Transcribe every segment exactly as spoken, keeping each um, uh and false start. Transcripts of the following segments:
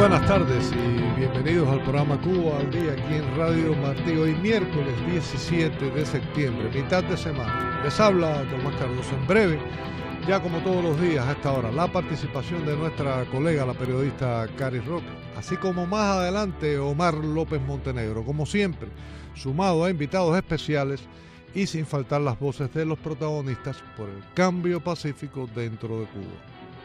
buenas tardes y bienvenidos al programa Cuba al Día aquí en Radio Martí. Hoy miércoles diecisiete de septiembre, mitad de semana. Les habla Tomás Cardoso. En breve, ya como todos los días a esta hora, la participación de nuestra colega, la periodista Cari Roque, así como más adelante Omar López Montenegro, como siempre, sumado a invitados especiales y sin faltar las voces de los protagonistas por el cambio pacífico dentro de Cuba.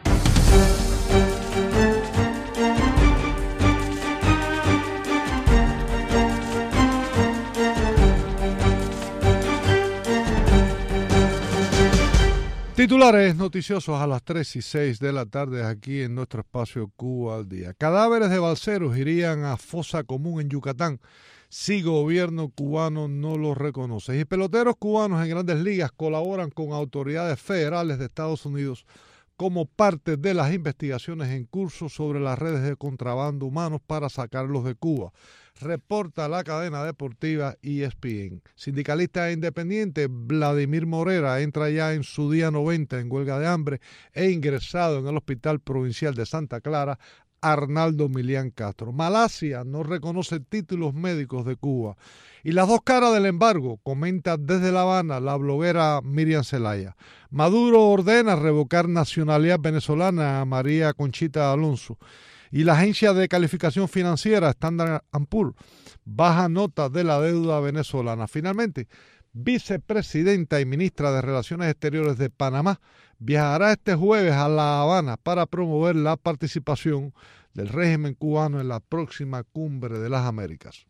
Titulares noticiosos a las tres y seis de la tarde aquí en nuestro espacio Cuba al Día. Cadáveres de balseros irían a fosa común en Yucatán si gobierno cubano no los reconoce. Y peloteros cubanos en grandes ligas colaboran con autoridades federales de Estados Unidos como parte de las investigaciones en curso sobre las redes de contrabando humanos para sacarlos de Cuba. Reporta la cadena deportiva E S P N. Sindicalista e independiente Vladimir Morera entra ya en su día noventa en huelga de hambre e ingresado en el Hospital Provincial de Santa Clara Arnaldo Milián Castro. Malasia no reconoce títulos médicos de Cuba. Y las dos caras del embargo, comenta desde La Habana la bloguera Miriam Zelaya. Maduro ordena revocar nacionalidad venezolana a María Conchita Alonso. Y la agencia de calificación financiera Standard and Poor's baja nota de la deuda venezolana. Finalmente, vicepresidenta y ministra de Relaciones Exteriores de Panamá viajará este jueves a La Habana para promover la participación del régimen cubano en la próxima Cumbre de las Américas.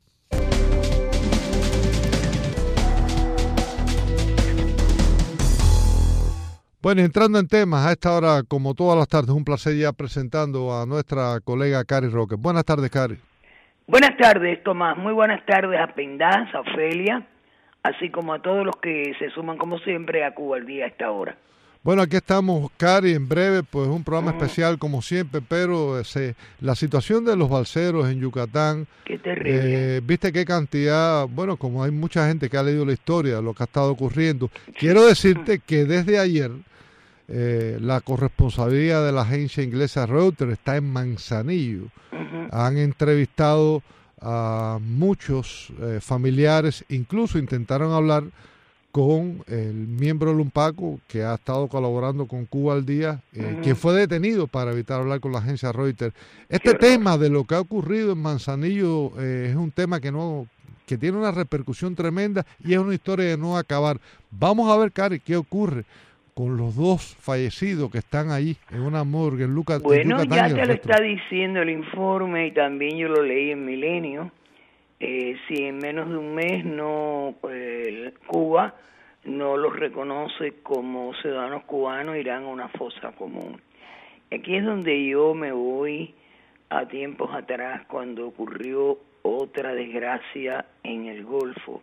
Bueno, entrando en temas, a esta hora, como todas las tardes, un placer ya presentando a nuestra colega Cari Roque. Buenas tardes, Cari. Buenas tardes, Tomás. Muy buenas tardes a Pendaz, a Ofelia, así como a todos los que se suman, como siempre, a Cuba al Día a esta hora. Bueno, aquí estamos, Cari, en breve, pues un programa uh-huh. especial como siempre, pero ese, la situación de los balseros en Yucatán, qué terrible. Eh, viste qué cantidad, bueno, como hay mucha gente que ha leído la historia de lo que ha estado ocurriendo, sí. Quiero decirte uh-huh. que desde ayer eh, la corresponsabilidad de la agencia inglesa Reuters está en Manzanillo. Uh-huh. Han entrevistado a muchos eh, familiares, incluso intentaron hablar con el miembro del UNPACO que ha estado colaborando con Cuba al Día, eh, uh-huh. quien fue detenido para evitar hablar con la agencia Reuters. Este tema de lo que ha ocurrido en Manzanillo eh, es un tema que no que tiene una repercusión tremenda y es una historia de no acabar. Vamos a ver, Cari, qué ocurre con los dos fallecidos que están ahí en una morgue en Lucas. Bueno, en Yucatán, ya te lo está diciendo el informe y también yo lo leí en Milenio. Eh, si en menos de un mes no eh, Cuba no los reconoce como ciudadanos cubanos, irán a una fosa común. Aquí es donde yo me voy a tiempos atrás, cuando ocurrió otra desgracia en el Golfo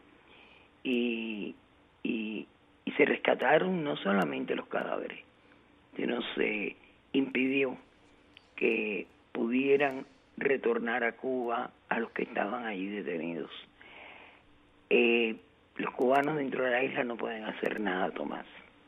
y, y, y se rescataron no solamente los cadáveres, sino se impidió que pudieran retornar a Cuba a los que estaban allí detenidos. Eh, los cubanos dentro de la isla no pueden hacer nada, Tomás,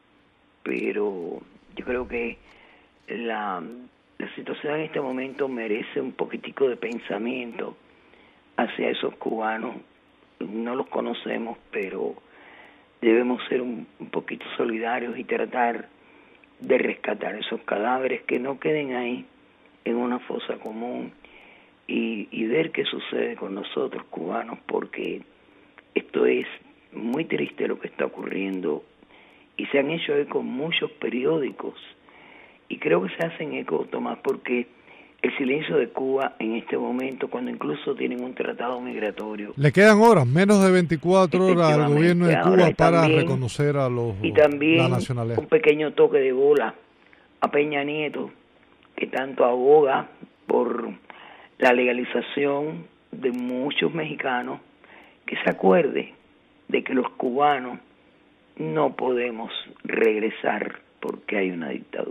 pero yo creo que la, la situación en este momento merece un poquitico de pensamiento hacia esos cubanos. No los conocemos, pero debemos ser un, un poquito solidarios y tratar de rescatar esos cadáveres, que no queden ahí en una fosa común, y, y ver qué sucede con nosotros cubanos, porque esto es muy triste lo que está ocurriendo, y se han hecho eco muchos periódicos, y creo que se hacen eco, Tomás, porque el silencio de Cuba en este momento, cuando incluso tienen un tratado migratorio. Le quedan horas, menos de veinticuatro horas al gobierno de Cuba para también, reconocer a los y también la nacionalidad. Un pequeño toque de bola a Peña Nieto, que tanto aboga por la legalización de muchos mexicanos, que se acuerde de que los cubanos no podemos regresar porque hay una dictadura.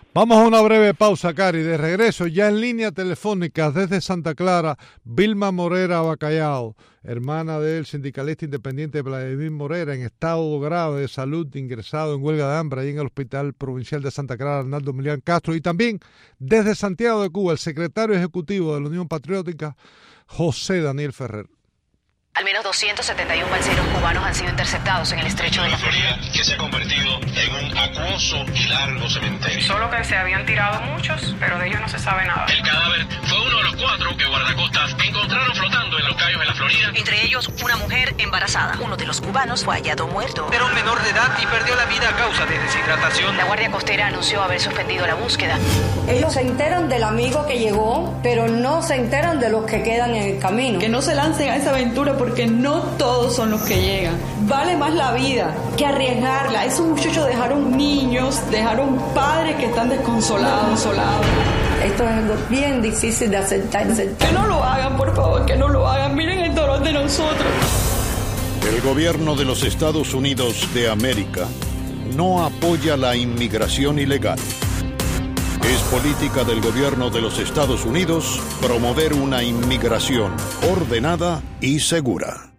Vamos a una breve pausa, Cari. De regreso, ya en línea telefónica desde Santa Clara, Vilma Morera Bacallao, hermana del sindicalista independiente Vladimir Morera, en estado grave de salud, ingresado en huelga de hambre ahí en el Hospital Provincial de Santa Clara, Arnaldo Milián Castro. Y también desde Santiago de Cuba, el secretario ejecutivo de la Unión Patriótica, José Daniel Ferrer. Al menos doscientos setenta y uno balseros cubanos han sido interceptados en el estrecho de la Florida, que se ha convertido en un acuoso y largo cementerio. Solo que se habían tirado muchos, pero de ellos no se sabe nada. El cadáver fue uno de los cuatro que guardacostas encontraron flotando en los cayos de la Florida. Entre ellos, una mujer embarazada. Uno de los cubanos fue hallado muerto. Era un menor de edad y perdió la vida a causa de deshidratación. La Guardia Costera anunció haber suspendido la búsqueda. Ellos se enteran del amigo que llegó, pero no se enteran de los que quedan en el camino. Que no se lancen a esa aventura porque no todos son los que llegan. Vale más la vida que arriesgarla. Esos muchachos dejaron niños, dejaron padres que están desconsolados, consolados. Esto es algo bien difícil de aceptar. Que no lo hagan, por favor, que no lo hagan. Miren el dolor de nosotros. El gobierno de los Estados Unidos de América no apoya la inmigración ilegal. Es política del gobierno de los Estados Unidos promover una inmigración ordenada y segura.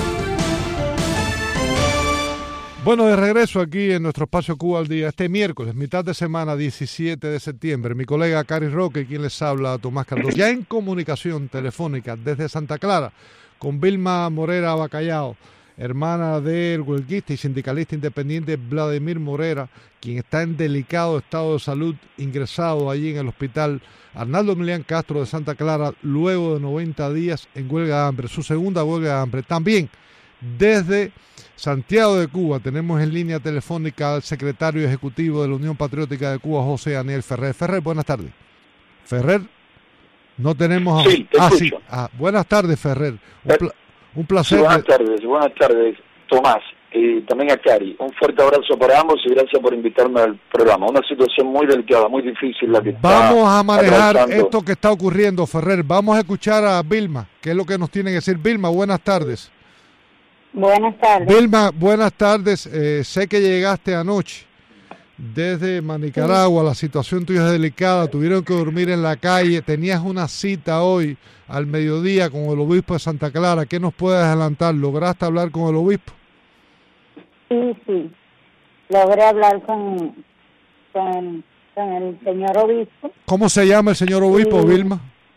Bueno, de regreso aquí en nuestro espacio Cuba al Día, este miércoles, mitad de semana, diecisiete de septiembre, mi colega Cari Roque, quien les habla, Tomás Cardoso, ya en comunicación telefónica desde Santa Clara, con Vilma Morera Bacallao, hermana del huelguista y sindicalista independiente Vladimir Morera, quien está en delicado estado de salud, ingresado allí en el Hospital Arnaldo Milián Castro de Santa Clara, luego de noventa días en huelga de hambre, su segunda huelga de hambre. También desde Santiago de Cuba tenemos en línea telefónica al secretario ejecutivo de la Unión Patriótica de Cuba, José Daniel Ferrer. Ferrer, buenas tardes. Ferrer, no tenemos... A... Sí, te ah, escucho. sí. Ah, buenas tardes, Ferrer. Un, pla... Un placer. Sí, buenas tardes, buenas tardes, Tomás, y también a Cari. Un fuerte abrazo para ambos y gracias por invitarme al programa. Una situación muy delicada, muy difícil la que está Vamos a manejar atravesando. Esto que está ocurriendo, Ferrer. Vamos a escuchar a Vilma, que es lo que nos tiene que decir. Vilma, buenas tardes. Buenas tardes. Vilma, buenas tardes. Eh, sé que llegaste anoche desde Manicaragua, sí. La situación tuya es delicada, tuvieron que dormir en la calle, tenías una cita hoy al mediodía con el obispo de Santa Clara. ¿Qué nos puedes adelantar? ¿Lograste hablar con el obispo? Sí, sí, logré hablar con, con, con el señor obispo. ¿Cómo se llama el señor obispo, sí. Vilma?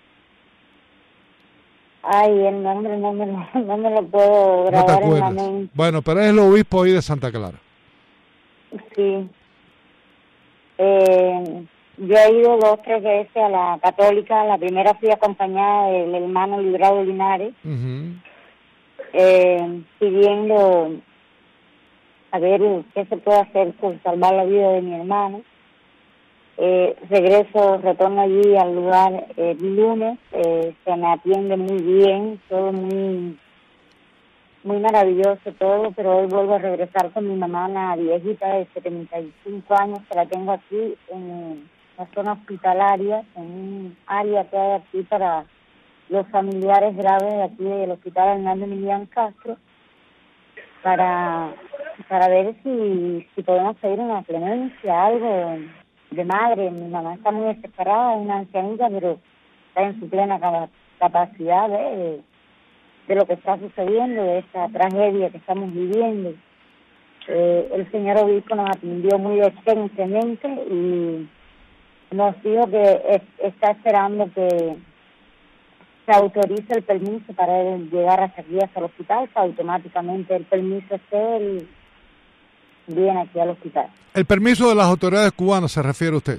Ay, el nombre no me lo, no me lo puedo grabar no en la mente. Bueno, pero es el obispo ahí de Santa Clara. Sí. Eh, yo he ido dos tres veces a la católica. La primera fui acompañada del hermano Librado Linares, uh-huh. eh, pidiendo a ver qué se puede hacer por salvar la vida de mi hermano. Eh, regreso, retorno allí al lugar el lunes, eh, se me atiende muy bien, todo muy muy maravilloso todo, pero hoy vuelvo a regresar con mi mamá, una viejita de setenta y cinco años, que la tengo aquí en la zona hospitalaria, en un área que hay aquí para los familiares graves de aquí del Hospital Arnaldo Milián Castro, para para ver si, si podemos pedir una clemencia, algo de madre. Mi mamá está muy desesperada, es una ancianita, pero está en su plena capacidad de, de lo que está sucediendo, de esta tragedia que estamos viviendo. Eh, el señor obispo nos atendió muy decentemente y nos dijo que es, está esperando que se autorice el permiso para él llegar hasta aquí, hasta el hospital, que automáticamente el permiso esté, él viene aquí al hospital. ¿El permiso de las autoridades cubanas se refiere a usted?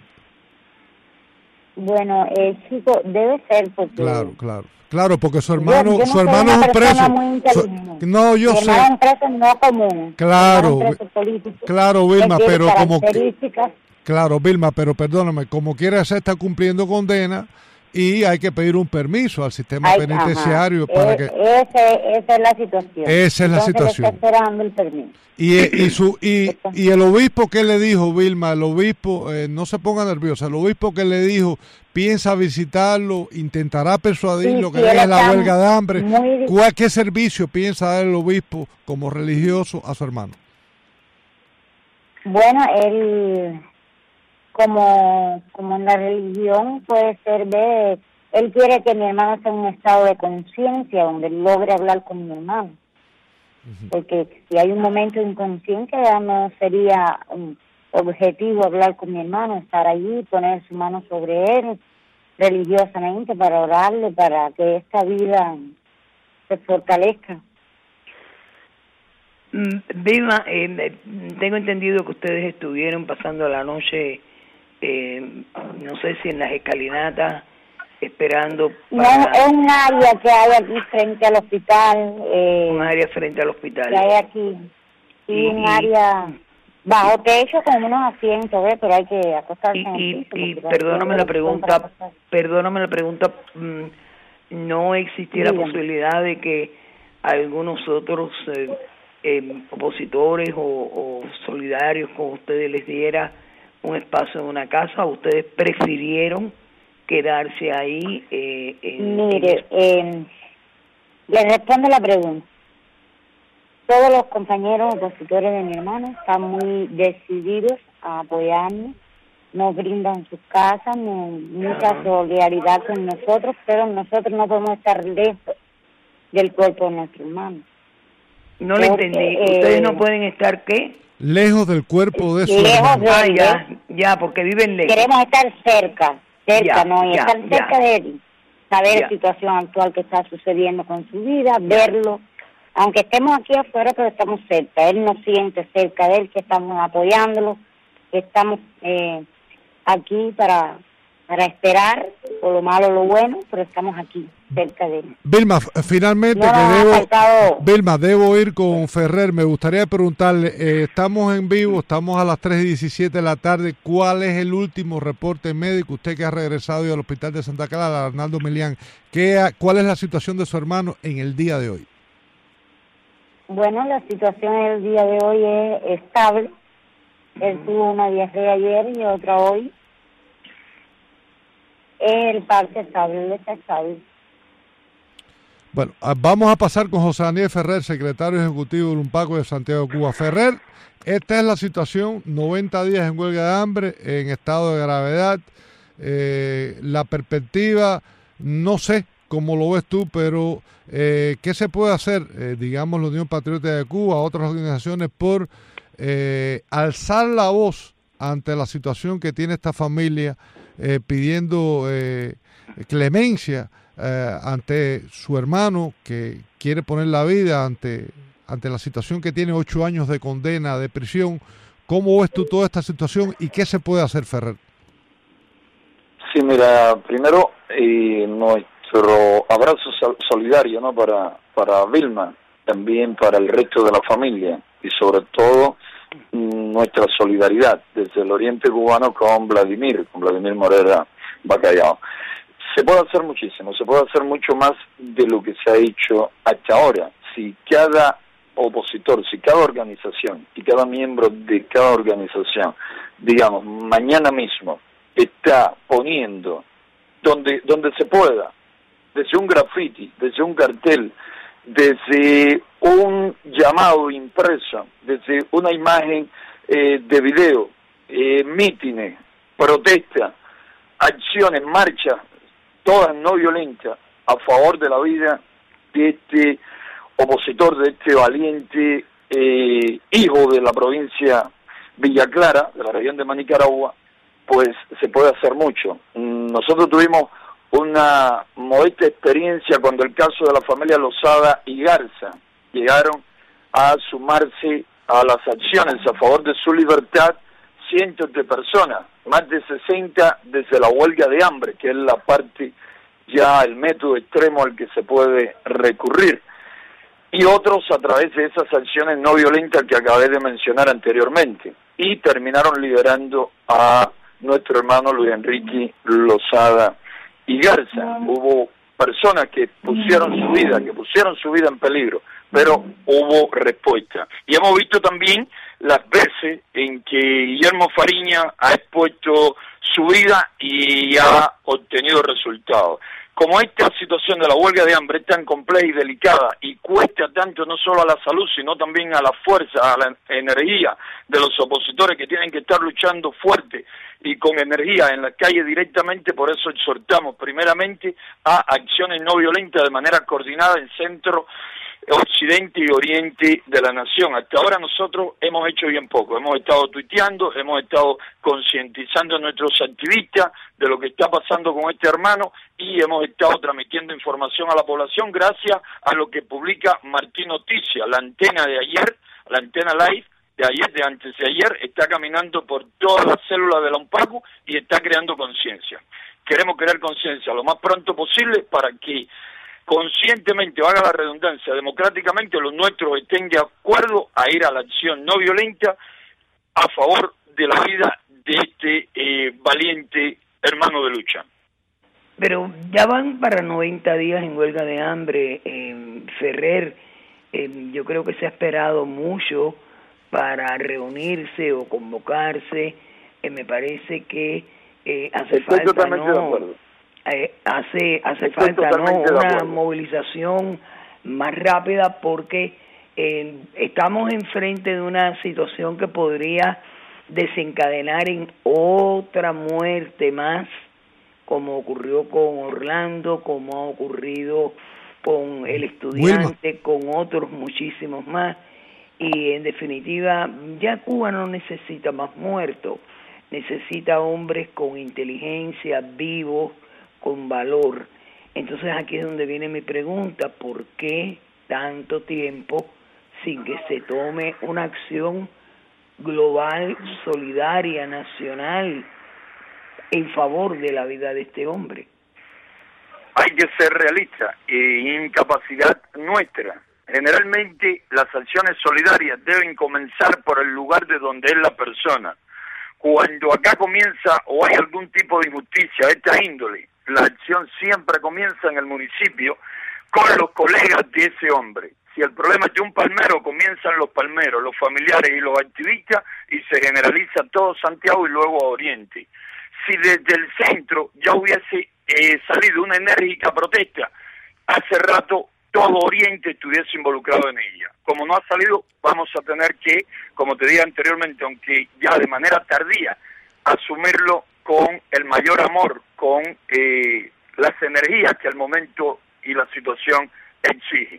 Bueno, eh, chico, debe ser porque... Claro, claro. Claro, porque su hermano, yo, yo no su hermano es un preso. Su, no, yo mi sé. Es un preso no común. Claro, claro, Vilma, pero como claro, Vilma, pero perdóname, como quiere hacer está cumpliendo condena y hay que pedir un permiso al sistema Ay, penitenciario ajá. para eh, que ese, esa es la situación. Esa es la Entonces situación. Está esperando el permiso. Y, y su y, y el obispo, ¿qué le dijo, Vilma? El obispo, eh, no se ponga nerviosa, el obispo que le dijo, piensa visitarlo, intentará persuadirlo sí, que sí, deje la huelga de hambre. Muy... ¿Cuál, ¿Qué servicio piensa dar el obispo como religioso a su hermano? Bueno, él como, como en la religión puede ser de, él quiere que mi hermano esté en un estado de conciencia donde logre hablar con mi hermano. Uh-huh. Porque si hay un momento de inconsciencia ya no sería un objetivo hablar con mi hermano, estar allí, poner su mano sobre él religiosamente para orarle, para que esta vida se fortalezca. Vilma, eh, tengo entendido que ustedes estuvieron pasando la noche, eh, no sé si en las escalinatas, esperando para... No, es un área que hay aquí frente al hospital. Eh, un área frente al hospital. Que hay aquí. Y, y un área bajo techo con unos asientos, ¿ves? Pero hay que acostarse y, en el piso. Y, y perdóname la pregunta, perdóname la pregunta, ¿no existía la posibilidad de que algunos otros... Eh, Eh, opositores o, o solidarios con ustedes les diera un espacio en una casa, o ustedes prefirieron quedarse ahí? Eh, en, Mire, en... Eh, le respondo la pregunta. Todos los compañeros opositores de mi hermano están muy decididos a apoyarnos, nos brindan sus casas, nos, mucha solidaridad con nosotros, pero nosotros no podemos estar lejos del cuerpo de nuestro hermano. No le entendí. ¿Ustedes eh, no pueden estar qué? Lejos del cuerpo de su lejos hermano. De ah, ya, ya, porque viven lejos. Queremos estar cerca, cerca, ya, ¿no? Y ya, estar cerca ya. de él. Saber ya. la situación actual que está sucediendo con su vida, ya. verlo. Aunque estemos aquí afuera, pero estamos cerca. Él nos siente cerca de él, que estamos apoyándolo, que estamos eh, aquí para... para esperar por lo malo o lo bueno, pero estamos aquí, cerca de él. Vilma, finalmente, no que debo, faltado... Vilma, debo ir con Ferrer. Me gustaría preguntarle, eh, estamos en vivo, estamos a las tres y diecisiete de la tarde. ¿Cuál es el último reporte médico? Usted que ha regresado al hospital de Santa Clara, Arnaldo Milián, ¿qué, ¿cuál es la situación de su hermano en el día de hoy? Bueno, la situación en el día de hoy es estable. Él tuvo una diarrea ayer y otra hoy. El parte estable, está estable. Bueno, vamos a pasar con José Daniel Ferrer, secretario ejecutivo del UNPACO de Santiago de Cuba. Ferrer, esta es la situación, noventa días en huelga de hambre, en estado de gravedad. Eh, la perspectiva, no sé cómo lo ves tú, pero eh, ¿qué se puede hacer, eh, digamos, la Unión Patriótica de Cuba, otras organizaciones, por eh, alzar la voz ante la situación que tiene esta familia, Eh, pidiendo eh, clemencia eh, ante su hermano que quiere poner la vida ante ante la situación que tiene ocho años de condena de prisión? ¿Cómo ves tú toda esta situación y qué se puede hacer, Ferrer? Sí, mira, primero eh, nuestro abrazo solidario, ¿no? para para Vilma, también para el resto de la familia y sobre todo nuestra solidaridad desde el oriente cubano con Vladimir, con Vladimir Morera Bacallao. Se puede hacer muchísimo, se puede hacer mucho más de lo que se ha hecho hasta ahora. Si cada opositor, si cada organización y cada miembro de cada organización, digamos, mañana mismo está poniendo donde, donde se pueda, desde un graffiti, desde un cartel, desde un llamado impreso, desde una imagen eh, de video, eh, mítines, protestas, acciones, marchas, todas no violentas, a favor de la vida de este opositor, de este valiente eh, hijo de la provincia Villa Clara, de la región de Manicaragua, pues se puede hacer mucho. Nosotros tuvimos una modesta experiencia cuando el caso de la familia Lozada y Garza llegaron a sumarse a las acciones a favor de su libertad cientos de personas, más de sesenta desde la huelga de hambre, que es la parte ya el método extremo al que se puede recurrir, y otros a través de esas acciones no violentas que acabé de mencionar anteriormente, y terminaron liberando a nuestro hermano Luis Enrique Lozada y Garza. Hubo personas que pusieron su vida, que pusieron su vida en peligro, pero hubo respuesta. Y hemos visto también las veces en que Guillermo Fariña ha expuesto su vida y ha obtenido resultados. como esta situación de la huelga de hambre es tan compleja y delicada y cuesta tanto no solo a la salud, sino también a la fuerza, a la energía de los opositores que tienen que estar luchando fuerte y con energía en la calle directamente, por eso exhortamos primeramente a acciones no violentas de manera coordinada en centro, occidente y oriente de la nación. Hasta ahora nosotros hemos hecho bien poco, hemos estado tuiteando, hemos estado concientizando a nuestros activistas de lo que está pasando con este hermano y hemos estado transmitiendo información a la población gracias a lo que publica Martín Noticias. La antena de ayer, la antena live de ayer, de antes de ayer, está caminando por todas las células de la UNPACU y está creando conciencia. Queremos crear conciencia lo más pronto posible para que conscientemente, valga la redundancia, democráticamente los nuestros estén de acuerdo a ir a la acción no violenta a favor de la vida de este eh, valiente hermano de lucha. Pero ya van para noventa días en huelga de hambre, eh, Ferrer. Eh, yo creo que se ha esperado mucho para reunirse o convocarse. Eh, me parece que eh, hace Estoy falta, totalmente ¿no? de acuerdo. Eh, hace hace Estoy falta no una de movilización más rápida porque eh, estamos enfrente de una situación que podría desencadenar en otra muerte más, como ocurrió con Orlando, como ha ocurrido con el estudiante, Wilma. Con otros muchísimos más, y en definitiva ya Cuba no necesita más muertos, necesita hombres con inteligencia, vivos, con valor. Entonces aquí es donde viene mi pregunta: ¿por qué tanto tiempo sin que se tome una acción global, solidaria, nacional en favor de la vida de este hombre? Hay que ser realista e incapacidad nuestra. Generalmente las acciones solidarias deben comenzar por el lugar de donde es la persona. Cuando acá comienza o hay algún tipo de injusticia de esta índole, la acción siempre comienza en el municipio con los colegas de ese hombre. Si el problema es de un palmero, comienzan los palmeros, los familiares y los activistas y se generaliza todo Santiago y luego a Oriente. Si desde el centro ya hubiese eh, salido una enérgica protesta, hace rato todo Oriente estuviese involucrado en ella. Como no ha salido, vamos a tener que, como te dije anteriormente, aunque ya de manera tardía, asumirlo con el mayor amor, con eh, las energías que el momento y la situación exigen.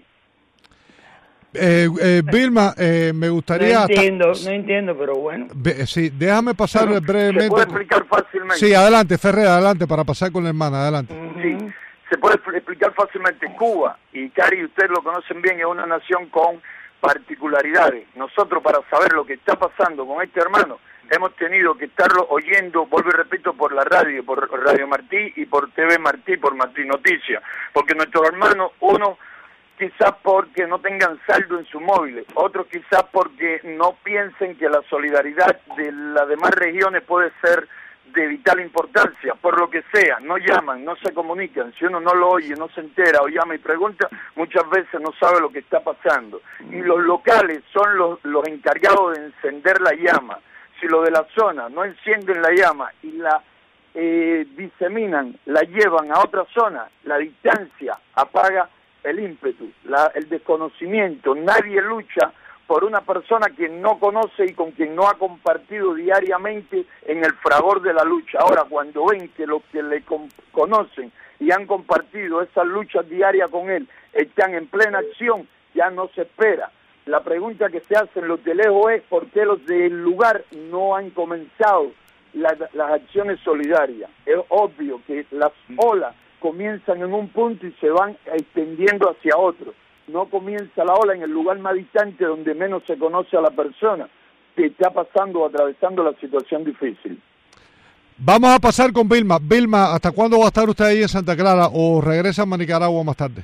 Eh, eh, Vilma, eh, me gustaría... No entiendo, no entiendo, pero bueno. Be, sí, déjame pasar no, brevemente. Se puede explicar fácilmente. Sí, adelante, Ferrer, adelante, para pasar con la hermana, adelante. Uh-huh. Sí, se puede explicar fácilmente. Cuba, y Cari, ustedes lo conocen bien, es una nación con particularidades. Nosotros, para saber lo que está pasando con este hermano, hemos tenido que estarlo oyendo, vuelvo y repito, por la radio, por Radio Martí y por T V Martí, por Martí Noticias, porque nuestros hermanos, uno quizás porque no tengan saldo en su móvil, otros quizás porque no piensen que la solidaridad de las demás regiones puede ser de vital importancia, por lo que sea, no llaman, no se comunican, si uno no lo oye, no se entera o llama y pregunta, muchas veces no sabe lo que está pasando. Y los locales son los, los encargados de encender la llama. Si los de la zona no encienden la llama y la eh, diseminan, la llevan a otra zona, la distancia apaga el ímpetu, la, el desconocimiento. Nadie lucha por una persona que no conoce y con quien no ha compartido diariamente en el fragor de la lucha. Ahora, cuando ven que los que le con, conocen y han compartido esas luchas diarias con él están en plena acción, ya no se espera. La pregunta que se hacen los de lejos es por qué los del lugar no han comenzado la, las acciones solidarias. Es obvio que las olas comienzan en un punto y se van extendiendo hacia otro. No comienza la ola en el lugar más distante donde menos se conoce a la persona que está pasando o atravesando la situación difícil. Vamos a pasar con Vilma. Vilma, ¿hasta cuándo va a estar usted ahí en Santa Clara o regresa a Nicaragua más tarde?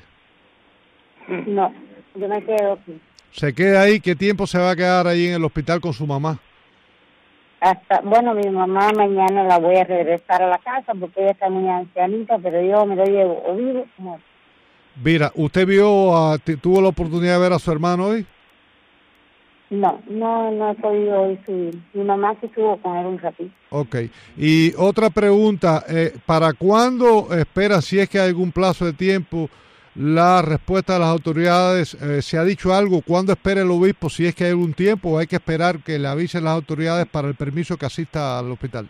No, yo me quedo aquí. ¿Se queda ahí? ¿Qué tiempo se va a quedar ahí en el hospital con su mamá? Hasta, bueno, mi mamá mañana la voy a regresar a la casa porque ella está muy ancianita, pero yo me lo llevo o vivo o muerto. Mira, ¿usted vio, a, tuvo la oportunidad de ver a su hermano hoy? No, no, no he podido hoy subir. Mi mamá se estuvo con él un ratito. Ok. Y otra pregunta, eh, ¿para cuándo espera, si es que hay algún plazo de tiempo, la respuesta de las autoridades? Eh, ¿Se ha dicho algo? ¿Cuándo espera el obispo, si es que hay algún tiempo, o hay que esperar que le avisen las autoridades para el permiso que asista al hospital?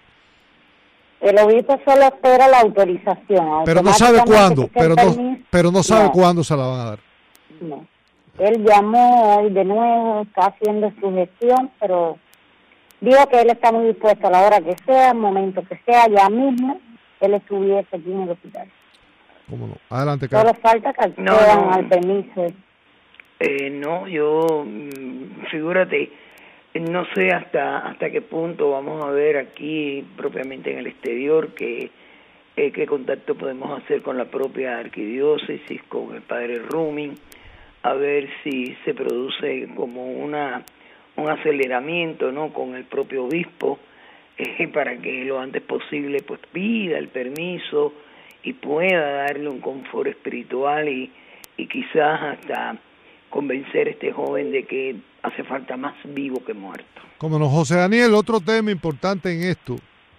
El obispo solo espera la autorización. Pero no sabe cuándo, pero no, pero no sabe no. cuándo se la van a dar. No. Él llamó hoy de nuevo, está haciendo su gestión, pero digo que él está muy dispuesto a la hora que sea, al momento que sea, ya mismo, él estuviese aquí en el hospital. ¿Cómo no? Adelante, Carlos. Solo falta que accedan no, no. al permiso. Eh, no, yo, figúrate, no sé hasta hasta qué punto vamos a ver aquí, propiamente en el exterior, que eh, qué contacto podemos hacer con la propia arquidiócesis, con el padre Rumin, a ver si se produce como una un aceleramiento, ¿no?, con el propio obispo, eh, para que lo antes posible pues pida el permiso y pueda darle un confort espiritual y, y quizás hasta convencer a este joven de que hace falta más vivo que muerto. Como no, José Daniel, otro tema importante en esto,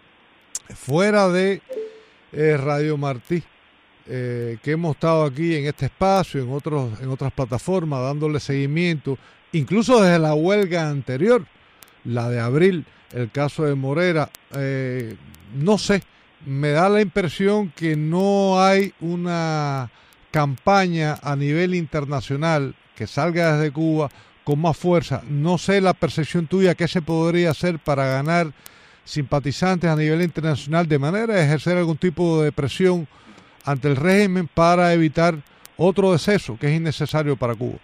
fuera de eh, Radio Martí, Eh, que hemos estado aquí en este espacio, en otros, en otras plataformas, dándole seguimiento, incluso desde la huelga anterior, la de abril, el caso de Morera, eh, no sé, me da la impresión que no hay una campaña a nivel internacional que salga desde Cuba con más fuerza. No sé la percepción tuya, qué se podría hacer para ganar simpatizantes a nivel internacional, de manera de ejercer algún tipo de presión ante el régimen para evitar otro deceso que es innecesario para Cuba.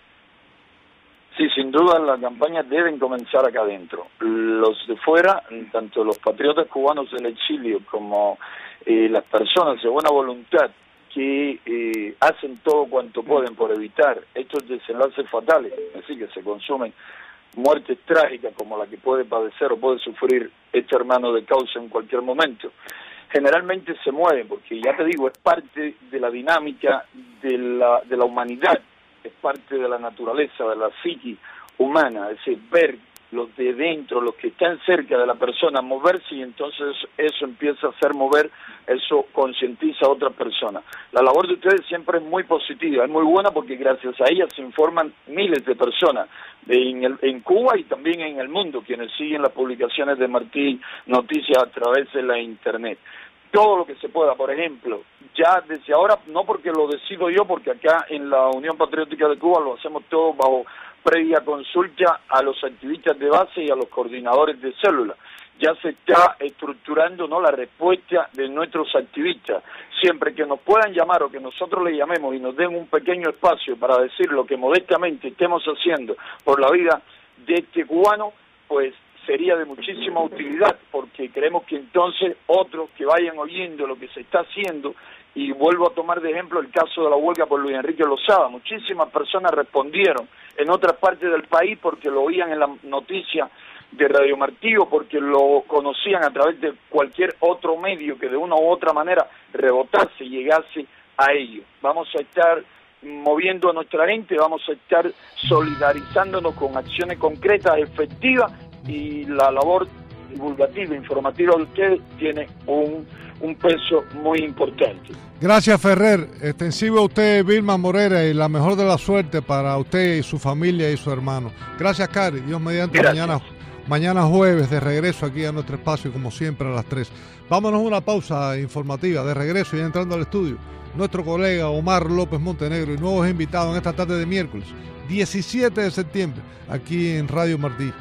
Sí, sin duda las campañas deben comenzar acá adentro. Los de fuera, tanto los patriotas cubanos del exilio como eh, las personas de buena voluntad que eh, hacen todo cuanto pueden por evitar estos desenlaces fatales, es decir, que se consumen muertes trágicas como la que puede padecer o puede sufrir este hermano de causa en cualquier momento. Generalmente se mueven, porque ya te digo, es parte de la dinámica de la, de la humanidad, es parte de la naturaleza, de la psique humana, es decir, ver los de dentro, los que están cerca de la persona, moverse, y entonces eso empieza a hacer mover, eso concientiza a otras personas. La labor de ustedes siempre es muy positiva, es muy buena, porque gracias a ella se informan miles de personas de, en, el, en Cuba y también en el mundo, quienes siguen las publicaciones de Martí Noticias a través de la internet. Todo lo que se pueda, por ejemplo, ya desde ahora, no porque lo decido yo, porque acá en la Unión Patriótica de Cuba lo hacemos todo bajo previa consulta a los activistas de base y a los coordinadores de células. Ya se está estructurando, ¿no?, la respuesta de nuestros activistas. Siempre que nos puedan llamar o que nosotros les llamemos y nos den un pequeño espacio para decir lo que modestamente estemos haciendo por la vida de este cubano, pues sería de muchísima utilidad, porque creemos que entonces otros que vayan oyendo lo que se está haciendo, y vuelvo a tomar de ejemplo el caso de la huelga por Luis Enrique Lozada, muchísimas personas respondieron en otras partes del país porque lo oían en la noticia de Radio Martí o porque lo conocían a través de cualquier otro medio que de una u otra manera rebotase y llegase a ellos. Vamos a estar moviendo a nuestra gente, vamos a estar solidarizándonos con acciones concretas, efectivas, y la labor divulgativa, informativa de ustedes tiene un, un peso muy importante. Gracias, Ferrer. Extensivo a usted, Vilma Morera, y la mejor de la suerte para usted y su familia y su hermano. Gracias, Cari. Dios mediante. mañana mañana jueves de regreso aquí a nuestro espacio, como siempre, a las tres. Vámonos a una pausa informativa. De regreso, ya entrando al estudio, nuestro colega Omar López Montenegro y nuevos invitados en esta tarde de miércoles, diecisiete de septiembre, aquí en Radio Martí.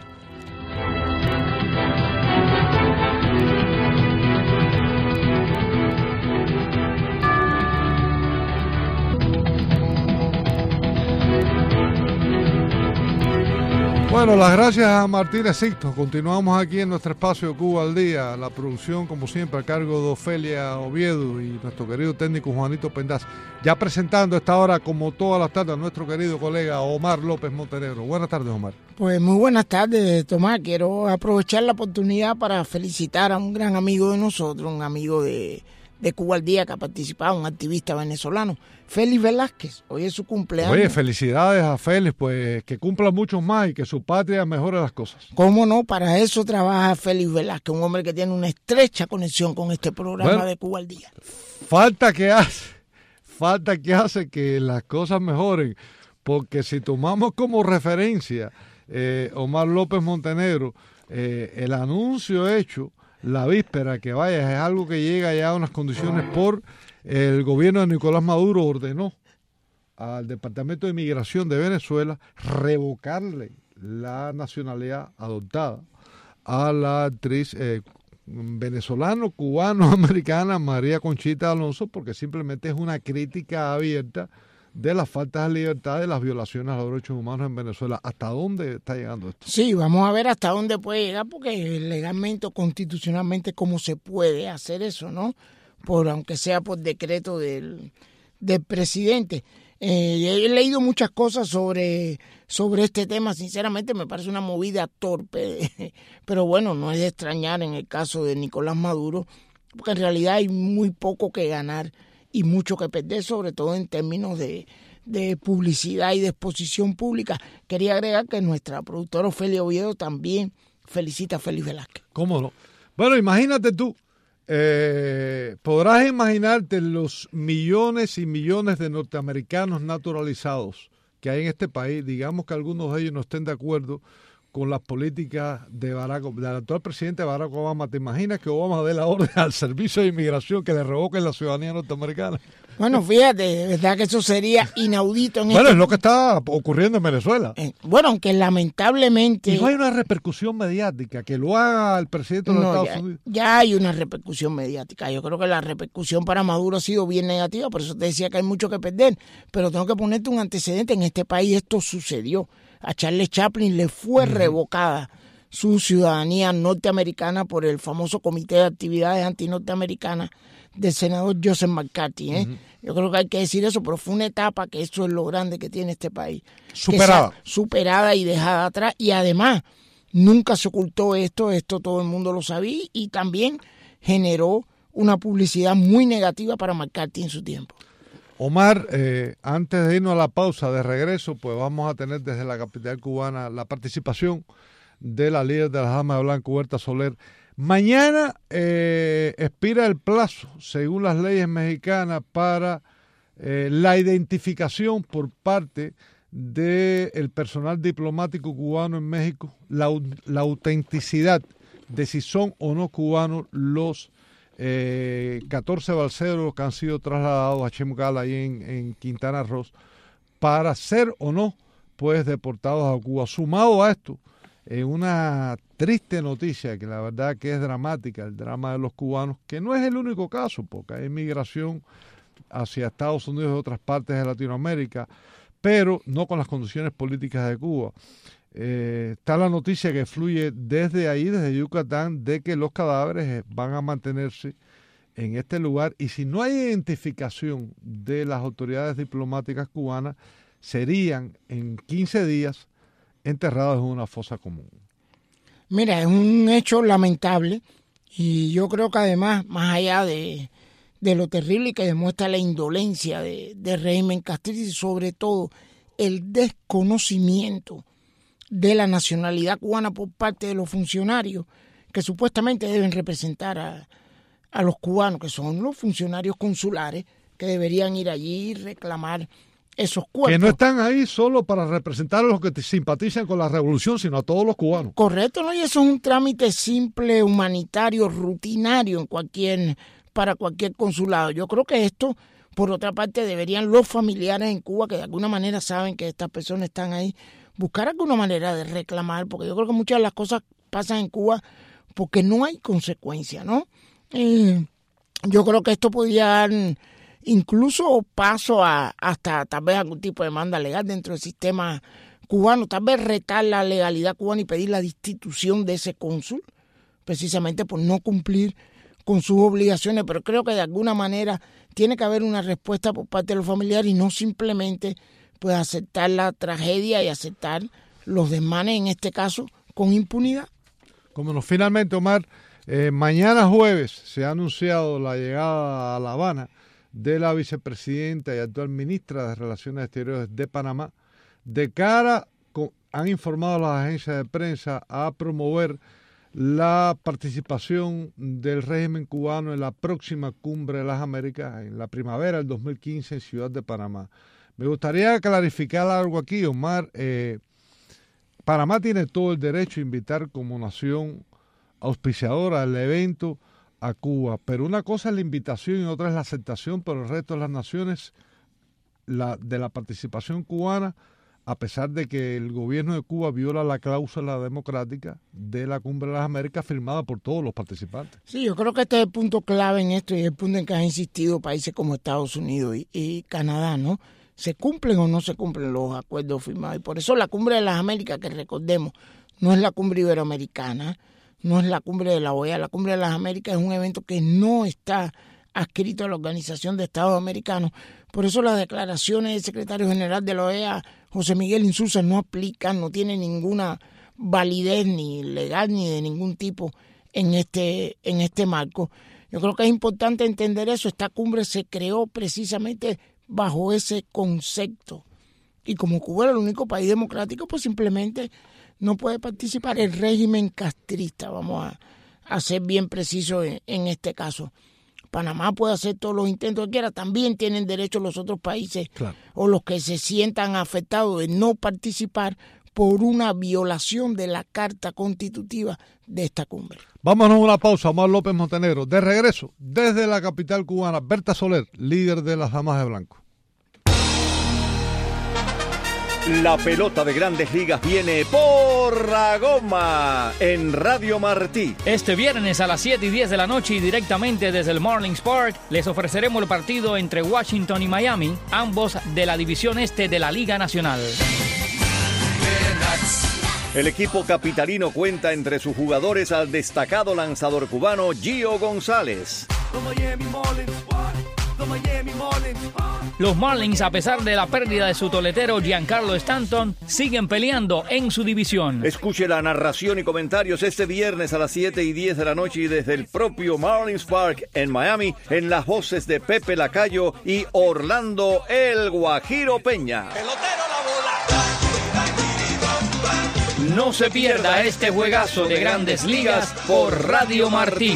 Bueno, las gracias a Martínez Sixto. Continuamos aquí en nuestro espacio Cuba al Día. La producción, como siempre, a cargo de Ofelia Oviedo y nuestro querido técnico Juanito Pendaz. Ya presentando a esta hora, como todas las tardes, a nuestro querido colega Omar López Montenegro. Buenas tardes, Omar. Pues muy buenas tardes, Tomás. Quiero aprovechar la oportunidad para felicitar a un gran amigo de nosotros, un amigo de, de Cuba al Día que ha participado, un activista venezolano, Félix Velázquez. Hoy es su cumpleaños. Oye, felicidades a Félix, pues que cumpla muchos más y que su patria mejore las cosas. ¿Cómo no? Para eso trabaja Félix Velázquez, un hombre que tiene una estrecha conexión con este programa bueno, de Cuba al Día. Falta que hace, falta que hace que las cosas mejoren, porque si tomamos como referencia eh, Omar López Montenegro, eh, el anuncio hecho la víspera que vaya es algo que llega ya a unas condiciones por el gobierno de Nicolás Maduro ordenó al Departamento de Migración de Venezuela revocarle la nacionalidad adoptada a la actriz eh, venezolano-cubano-americana María Conchita Alonso, porque simplemente es una crítica abierta de las faltas de libertad, de las violaciones a los derechos humanos en Venezuela. ¿Hasta dónde está llegando esto? Sí, vamos a ver hasta dónde puede llegar, porque legalmente o constitucionalmente cómo se puede hacer eso, ¿no? Por aunque sea por decreto del, del presidente. Eh, he leído muchas cosas sobre, sobre este tema. Sinceramente me parece una movida torpe, pero bueno, no es de extrañar en el caso de Nicolás Maduro, porque en realidad hay muy poco que ganar y mucho que perder, sobre todo en términos de, de publicidad y de exposición pública. Quería agregar que nuestra productora Ofelia Oviedo también felicita a Félix Velázquez. ¿Cómo no? Bueno, imagínate tú, eh, podrás imaginarte los millones y millones de norteamericanos naturalizados que hay en este país, digamos que algunos de ellos no estén de acuerdo con las políticas de Barack, del actual presidente Barack Obama. ¿Te imaginas que Obama dé la orden al Servicio de Inmigración que le revoquen la ciudadanía norteamericana? Bueno, fíjate, de verdad que eso sería inaudito. En bueno, este... es lo que está ocurriendo en Venezuela. Eh, bueno, aunque lamentablemente... Y no hay una repercusión mediática que lo haga el presidente de los no, Estados ya, Unidos. Ya hay una repercusión mediática. Yo creo que la repercusión para Maduro ha sido bien negativa, por eso te decía que hay mucho que perder. Pero tengo que ponerte un antecedente. En este país esto sucedió. A Charles Chaplin le fue uh-huh. revocada su ciudadanía norteamericana por el famoso Comité de Actividades Antinorteamericanas del senador Joseph McCarthy. ¿eh? Uh-huh. Yo creo que hay que decir eso, pero fue una etapa que eso es lo grande que tiene este país. Superada. Superada y dejada atrás. Y además, nunca se ocultó esto, esto todo el mundo lo sabía, y también generó una publicidad muy negativa para McCarthy en su tiempo. Omar, eh, antes de irnos a la pausa de regreso, pues vamos a tener desde la capital cubana la participación de la líder de las Damas de Blanco, Huerta Soler. Mañana eh, expira el plazo, según las leyes mexicanas, para eh, la identificación por parte del personal diplomático cubano en México, la, la autenticidad de si son o no cubanos los Eh, catorce balseros que han sido trasladados a Chemgal ahí en, en Quintana Roo para ser o no pues deportados a Cuba. Sumado a esto, en eh, una triste noticia que la verdad que es dramática, el drama de los cubanos, que no es el único caso, porque hay migración hacia Estados Unidos y otras partes de Latinoamérica, pero no con las condiciones políticas de Cuba. Eh, está la noticia que fluye desde ahí, desde Yucatán, de que los cadáveres van a mantenerse en este lugar, y si no hay identificación de las autoridades diplomáticas cubanas, serían en quince días enterrados en una fosa común. Mira, es un hecho lamentable, y yo creo que además, más allá de, de lo terrible que demuestra la indolencia de, del régimen castrista, y sobre todo el desconocimiento de la nacionalidad cubana por parte de los funcionarios que supuestamente deben representar a, a los cubanos, que son los funcionarios consulares que deberían ir allí y reclamar esos cuerpos. Que no están ahí solo para representar a los que te simpatizan con la revolución, sino a todos los cubanos. Correcto, ¿no? Y eso es un trámite simple, humanitario, rutinario en cualquier, para cualquier consulado. Yo creo que esto, por otra parte, deberían los familiares en Cuba, que de alguna manera saben que estas personas están ahí, buscar alguna manera de reclamar, porque yo creo que muchas de las cosas pasan en Cuba porque no hay consecuencia, ¿no? Eh, yo creo que esto podría dar incluso paso a hasta tal vez algún tipo de demanda legal dentro del sistema cubano, tal vez retar la legalidad cubana y pedir la destitución de ese cónsul, precisamente por no cumplir con sus obligaciones, pero creo que de alguna manera tiene que haber una respuesta por parte de los familiares y no simplemente pues aceptar la tragedia y aceptar los desmanes, en este caso, con impunidad. Como no, finalmente, Omar, Eh, mañana jueves se ha anunciado la llegada a La Habana de la vicepresidenta y actual ministra de Relaciones Exteriores de Panamá, de cara, con, han informado las agencias de prensa, a promover la participación del régimen cubano en la próxima Cumbre de las Américas en la primavera del dos mil quince en Ciudad de Panamá. Me gustaría clarificar algo aquí, Omar. Eh, Panamá tiene todo el derecho a invitar como nación auspiciadora del evento a Cuba, pero una cosa es la invitación y otra es la aceptación por el resto de las naciones la, de la participación cubana, a pesar de que el gobierno de Cuba viola la cláusula democrática de la Cumbre de las Américas firmada por todos los participantes. Sí, yo creo que este es el punto clave en esto y el punto en que han insistido países como Estados Unidos y, y Canadá, ¿no? ¿Se cumplen o no se cumplen los acuerdos firmados? Y por eso la Cumbre de las Américas, que recordemos, no es la Cumbre Iberoamericana, no es la Cumbre de la O E A, la Cumbre de las Américas es un evento que no está adscrito a la Organización de Estados Americanos. Por eso las declaraciones del secretario general de la O E A, José Miguel Insulza, no aplican, no tienen ninguna validez ni legal ni de ningún tipo en este, en este marco. Yo creo que es importante entender eso. Esta cumbre se creó precisamente bajo ese concepto. Y como Cuba era el único país democrático, pues simplemente no puede participar el régimen castrista. Vamos a, a ser bien precisos en, en este caso. Panamá puede hacer todos los intentos que quiera. También tienen derecho los otros países, claro, o los que se sientan afectados de no participar por una violación de la Carta Constitutiva de esta cumbre. Vámonos a una pausa, Omar López Montenegro. De regreso, desde la capital cubana, Berta Soler, líder de las Damas de Blanco. La pelota de Grandes Ligas viene por la goma en Radio Martí. Este viernes a las siete y diez de la noche y directamente desde el Marlins Park les ofreceremos el partido entre Washington y Miami, ambos de la División Este de la Liga Nacional. El equipo capitalino cuenta entre sus jugadores al destacado lanzador cubano Gio González. Los Marlins, a pesar de la pérdida de su toletero Giancarlo Stanton, siguen peleando en su división. Escuche la narración y comentarios este viernes a las siete y diez de la noche y desde el propio Marlins Park en Miami, en las voces de Pepe Lacayo y Orlando El Guajiro Peña. No se pierda este juegazo de Grandes Ligas por Radio Martí.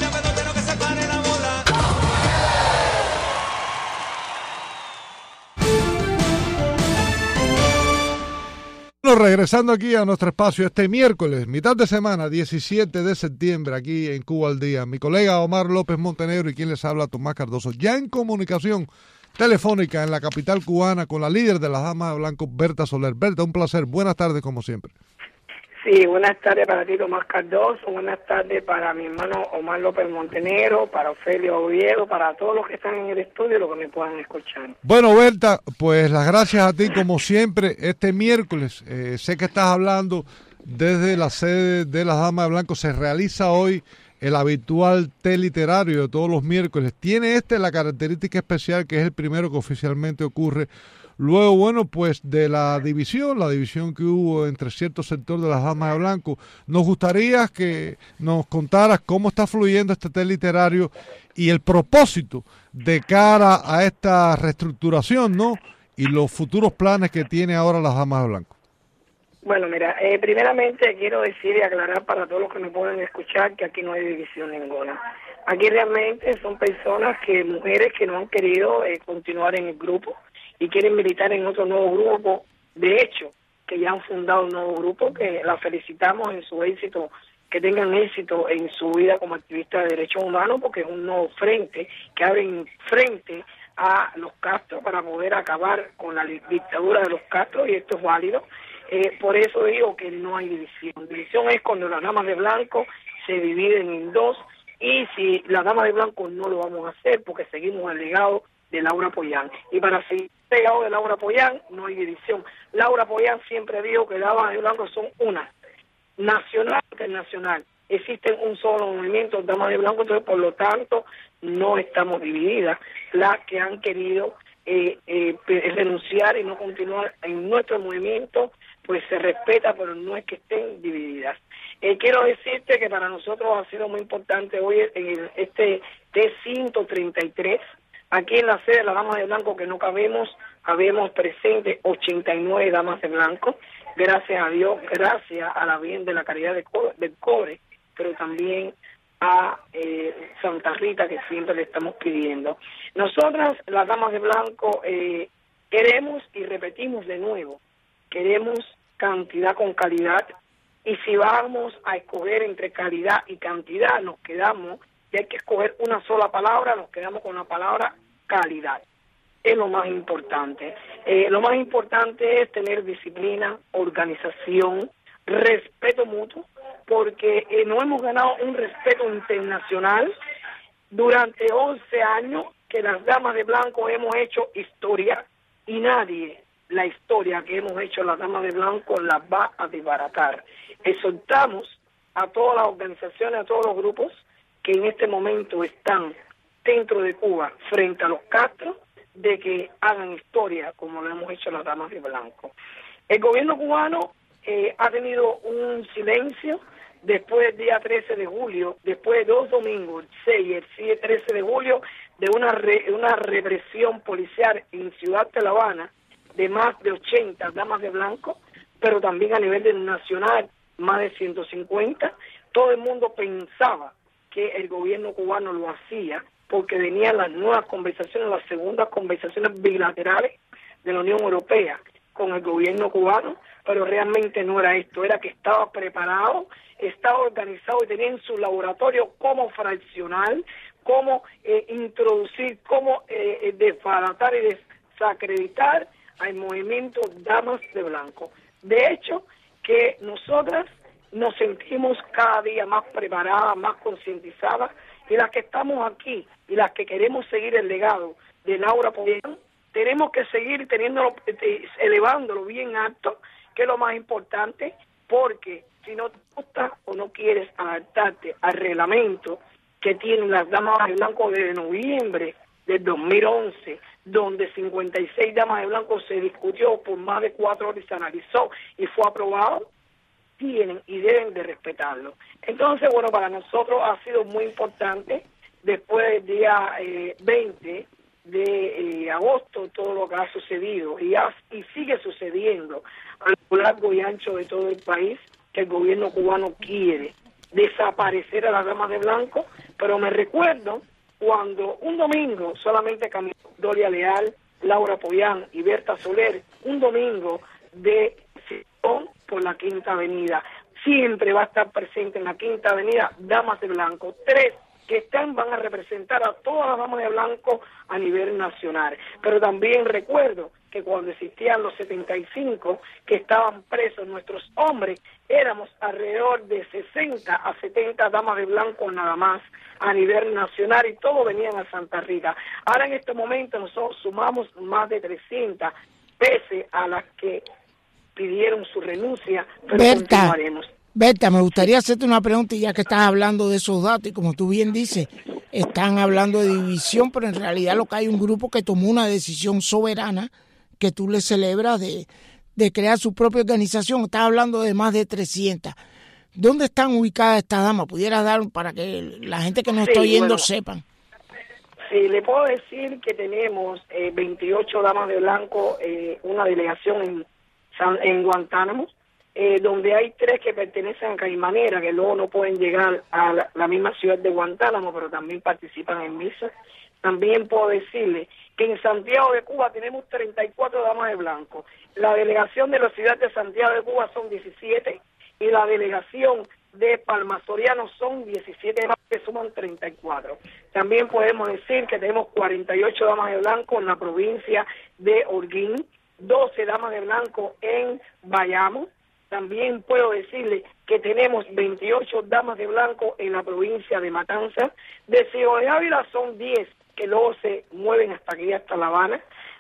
Bueno, regresando aquí a nuestro espacio este miércoles, mitad de semana, diecisiete de septiembre, aquí en Cuba al Día. Mi colega Omar López Montenegro y quien les habla, Tomás Cardoso, ya en comunicación telefónica en la capital cubana con la líder de las Damas de Blanco, Berta Soler. Berta, un placer. Buenas tardes, como siempre. Sí, buenas tardes para ti, Tomás Cardoso, buenas tardes para mi hermano Omar López Montenegro, para Ofelio Oviedo, para todos los que están en el estudio y los que me puedan escuchar. Bueno, Berta, pues las gracias a ti como siempre. Este miércoles, eh, sé que estás hablando desde la sede de las Damas de Blanco, se realiza hoy el habitual té literario de todos los miércoles. Tiene este la característica especial que es el primero que oficialmente ocurre. Luego, bueno, pues de la división, la división que hubo entre cierto sector de las Damas de Blanco, nos gustaría que nos contaras cómo está fluyendo este té literario y el propósito de cara a esta reestructuración, ¿no? Y los futuros planes que tiene ahora las Damas de Blanco. Bueno, mira, eh, primeramente quiero decir y aclarar para todos los que me pueden escuchar que aquí no hay división ninguna. Aquí realmente son personas, que mujeres que no han querido eh, continuar en el grupo y quieren militar en otro nuevo grupo, de hecho, que ya han fundado un nuevo grupo, que la felicitamos en su éxito, que tengan éxito en su vida como activista de derechos humanos, porque es un nuevo frente, que abren frente a los Castro para poder acabar con la dictadura de los Castro, y esto es válido. Eh, por eso digo que no hay división. División es cuando las Damas de Blanco se dividen en dos, y si las Damas de Blanco no lo vamos a hacer, porque seguimos el legado de Laura Pollán. Y para seguir el legado de Laura Pollán, no hay división. Laura Pollán siempre dijo que las Damas de Blanco son una, nacional e internacional. Existen un solo movimiento, Damas de Blanco, entonces por lo tanto no estamos divididas. Las que han querido eh, eh, renunciar y no continuar en nuestro movimiento pues se respeta, pero no es que estén divididas. Eh, quiero decirte que para nosotros ha sido muy importante hoy en este T ciento treinta y tres, aquí en la sede de las Damas de Blanco, que no cabemos, habemos presentes ochenta y nueve Damas de Blanco, gracias a Dios, gracias a la Virgen de la Caridad de Co- del Cobre, pero también a eh, Santa Rita, que siempre le estamos pidiendo. Nosotras, las Damas de Blanco, eh, queremos, y repetimos de nuevo, queremos cantidad con calidad, y si vamos a escoger entre calidad y cantidad, nos quedamos, y hay que escoger una sola palabra, nos quedamos con la palabra calidad. Es lo más importante. Eh, lo más importante es tener disciplina, organización, respeto mutuo, porque eh, no hemos ganado un respeto internacional durante once años que las Damas de Blanco hemos hecho historia, y nadie la historia que hemos hecho las Damas de Blanco la va a desbaratar. Exhortamos a todas las organizaciones, a todos los grupos que en este momento están dentro de Cuba frente a los Castro, de que hagan historia como lo hemos hecho las Damas de Blanco. El gobierno cubano eh, ha tenido un silencio después del día trece de julio, después de dos domingos, el seis y el siete, trece de julio, de una, re, una represión policial en Ciudad de La Habana de más de ochenta Damas de Blanco, pero también a nivel nacional más de ciento cincuenta. Todo el mundo pensaba que el gobierno cubano lo hacía porque venían las nuevas conversaciones, las segundas conversaciones bilaterales de la Unión Europea con el gobierno cubano, pero realmente no era esto, era que estaba preparado, estaba organizado y tenía en su laboratorio cómo fraccionar, cómo eh, introducir, cómo eh, desbaratar y desacreditar al movimiento Damas de Blanco. De hecho, que nosotras nos sentimos cada día más preparadas, más concientizadas, y las que estamos aquí y las que queremos seguir el legado de Laura Pollán, tenemos que seguir teniéndolo, elevándolo bien alto, que es lo más importante, porque si no te gusta o no quieres adaptarte al reglamento que tienen las Damas de Blanco desde noviembre del dos mil once, donde cincuenta y seis Damas de Blanco se discutió por más de cuatro horas y se analizó y fue aprobado, tienen y deben de respetarlo. Entonces, bueno, para nosotros ha sido muy importante, después del día eh, veinte de eh, agosto, todo lo que ha sucedido y, ha, y sigue sucediendo a lo largo y ancho de todo el país, que el gobierno cubano quiere desaparecer a las Damas de Blanco, pero me recuerdo cuando un domingo solamente caminó Doria Leal, Laura Pollán y Berta Soler, un domingo de Sidón por la Quinta Avenida. Siempre va a estar presente en la Quinta Avenida Damas de Blanco. Tres que están van a representar a todas las Damas de Blanco a nivel nacional. Pero también recuerdo que cuando existían los setenta y cinco que estaban presos nuestros hombres, éramos alrededor de sesenta a setenta Damas de Blanco nada más a nivel nacional, y todos venían a Santa Rita. Ahora en este momento nosotros sumamos más de trescientas, pese a las que pidieron su renuncia, pero Berta, continuaremos. Berta, me gustaría hacerte una pregunta, y ya que estás hablando de esos datos, y como tú bien dices, están hablando de división, pero en realidad lo que hay un grupo que tomó una decisión soberana que tú le celebras de, de crear su propia organización. Estás hablando de más de trescientas. ¿Dónde están ubicadas estas damas? ¿Pudiera dar para que la gente que nos Sí, está oyendo bueno, sepan? Sí, le puedo decir que tenemos eh, veintiocho Damas de Blanco, eh, una delegación en, San, en Guantánamo, eh, donde hay tres que pertenecen a Caimanera, que luego no pueden llegar a la, la misma ciudad de Guantánamo, pero también participan en misa. También puedo decirle que en Santiago de Cuba tenemos treinta y cuatro Damas de Blanco. La delegación de la ciudad de Santiago de Cuba son diecisiete, y la delegación de Palma Soriano son diecisiete más, que suman treinta y cuatro. También podemos decir que tenemos cuarenta y ocho Damas de Blanco en la provincia de Holguín, doce Damas de Blanco en Bayamo. También puedo decirle que tenemos veintiocho Damas de Blanco en la provincia de Matanzas. De Ciudad de Ávila son diez, que luego se mueven hasta aquí, hasta La Habana.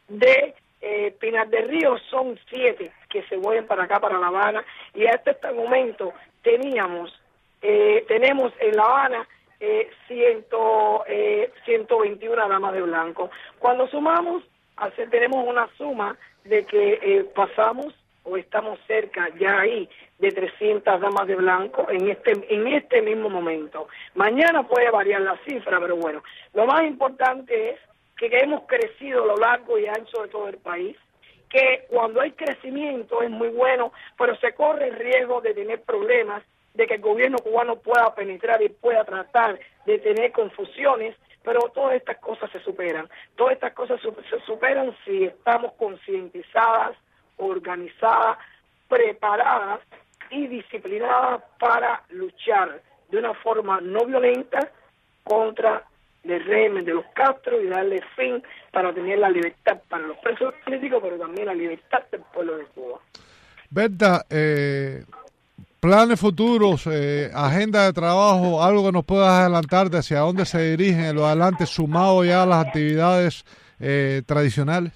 De eh, Pinar del Río son siete, que se mueven para acá, para La Habana. Y hasta este momento teníamos, eh, tenemos en La Habana eh, ciento, eh, ciento veintiuna Damas de Blanco. Cuando sumamos, hace, tenemos una suma de que eh, pasamos o estamos cerca ya ahí de trescientas damas de blanco en este en este mismo momento. Mañana puede variar la cifra, pero bueno, lo más importante es que hemos crecido a lo largo y ancho de todo el país, que cuando hay crecimiento es muy bueno, pero se corre el riesgo de tener problemas, de que el gobierno cubano pueda penetrar y pueda tratar de tener confusiones, pero todas estas cosas se superan. Todas estas cosas se superan si estamos concientizadas, organizadas, preparadas y disciplinadas para luchar de una forma no violenta contra el régimen de los Castro y darle fin para tener la libertad para los presos políticos, pero también la libertad del pueblo de Cuba. Berta, eh, planes futuros, eh, agenda de trabajo, algo que nos puedas adelantar de hacia dónde se dirigen en lo adelante, sumado ya a las actividades eh, tradicionales.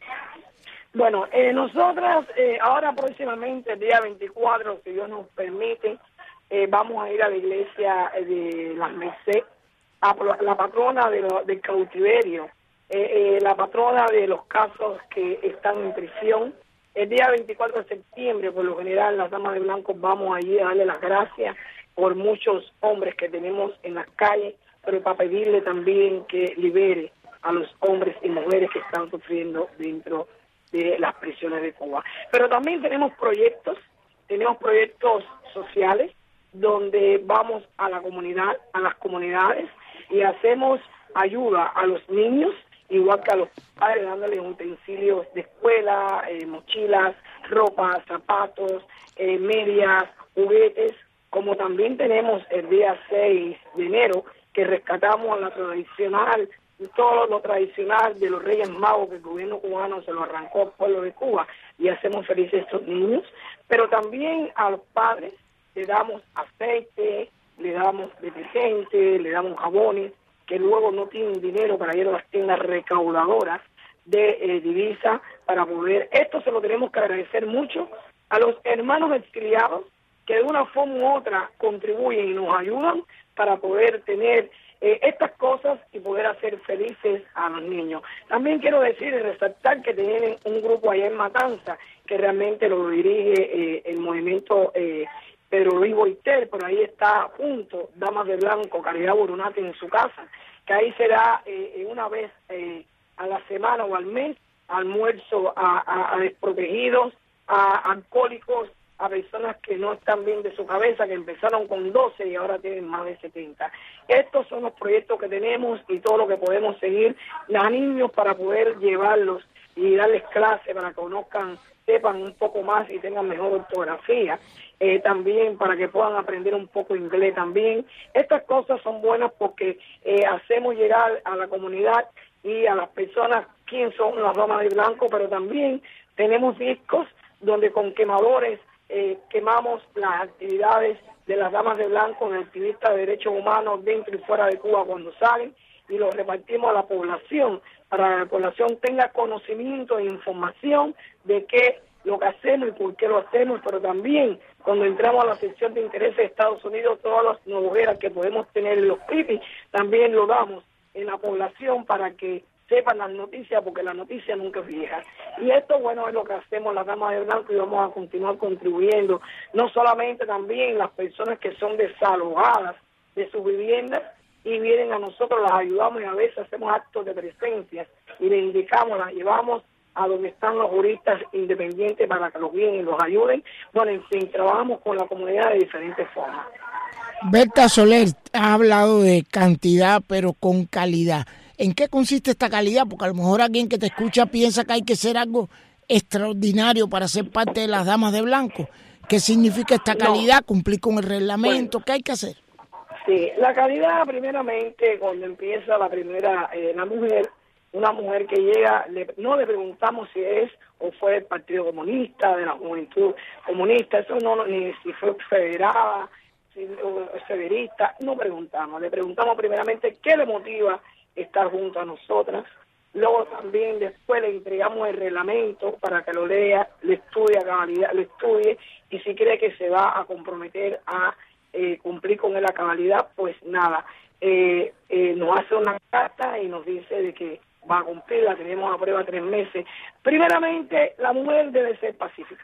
Bueno, eh, nosotras eh, ahora próximamente, el día veinticuatro, si Dios nos permite, eh, vamos a ir a la iglesia de Las Mercedes, a la patrona de lo, del cautiverio, eh, eh, la patrona de los casos que están en prisión. El día veinticuatro de septiembre, por lo general, las damas de blanco vamos allí a darle las gracias por muchos hombres que tenemos en las calles, pero para pedirle también que libere a los hombres y mujeres que están sufriendo dentro de las prisiones de Cuba. Pero también tenemos proyectos, tenemos proyectos sociales donde vamos a la comunidad, a las comunidades y hacemos ayuda a los niños, igual que a los padres, dándoles utensilios de escuela, eh, mochilas, ropa, zapatos, eh, medias, juguetes, como también tenemos el día seis de enero, que rescatamos la tradicional, todo lo tradicional de los Reyes Magos que el gobierno cubano se lo arrancó al pueblo de Cuba y hacemos felices a estos niños, pero también a los padres le damos aceite, le damos detergente, le damos jabones, que luego no tienen dinero para ir a las tiendas recaudadoras de eh, divisa para poder. Esto se lo tenemos que agradecer mucho a los hermanos exiliados que de una forma u otra contribuyen y nos ayudan para poder tener eh, estas cosas y poder hacer felices a los niños. También quiero decir y resaltar que tienen un grupo allá en Matanza que realmente lo dirige eh, el movimiento eh, Pedro Luis Boiter, por ahí está junto, Damas de Blanco, Caridad Burunati en su casa, que ahí será eh, una vez eh, a la semana o al mes, almuerzo a, a, a desprotegidos, a alcohólicos, a personas que no están bien de su cabeza, que empezaron con doce y ahora tienen más de setenta. Estos son los proyectos que tenemos y todo lo que podemos seguir a niños para poder llevarlos y darles clases para que conozcan, sepan un poco más y tengan mejor ortografía. Eh, también para que puedan aprender un poco inglés también. Estas cosas son buenas porque eh, hacemos llegar a la comunidad y a las personas quién son las damas de blanco, pero también tenemos discos donde con quemadores eh, quemamos las actividades de las damas de blanco, de activistas de derechos humanos dentro y fuera de Cuba cuando salen, y los repartimos a la población para que la población tenga conocimiento e información de qué lo que hacemos y por qué lo hacemos, pero también cuando entramos a la sección de intereses de Estados Unidos, todas las novelas que podemos tener en los pipis, también lo damos en la población para que sepan las noticias, porque la noticia nunca es vieja. Y esto, bueno, es lo que hacemos las damas de blanco y vamos a continuar contribuyendo, no solamente también las personas que son desalojadas de sus viviendas y vienen a nosotros, las ayudamos y a veces hacemos actos de presencia y les indicamos, las llevamos a donde están los juristas independientes para que los guíen y los ayuden. Bueno, en fin, trabajamos con la comunidad de diferentes formas. Berta Soler ha hablado de cantidad, pero con calidad. ¿En qué consiste esta calidad? Porque a lo mejor alguien que te escucha piensa que hay que ser algo extraordinario para ser parte de las damas de blanco. ¿Qué significa esta calidad? No. ¿Cumplir con el reglamento? Bueno, ¿qué hay que hacer? Sí, la calidad primeramente cuando empieza la primera, eh, la mujer, una mujer que llega, le, no le preguntamos si es o fue del Partido Comunista, de la Juventud Comunista, eso no, ni si fue federada, si, o severista, no preguntamos, le preguntamos primeramente qué le motiva estar junto a nosotras, luego también después le entregamos el reglamento para que lo lea, le estudie a cabalidad, le estudie, y si cree que se va a comprometer a eh, cumplir con él a cabalidad, pues nada, eh, eh, nos hace una carta y nos dice de que va a cumplir, la tenemos a prueba tres meses. Primeramente, la mujer debe ser pacífica.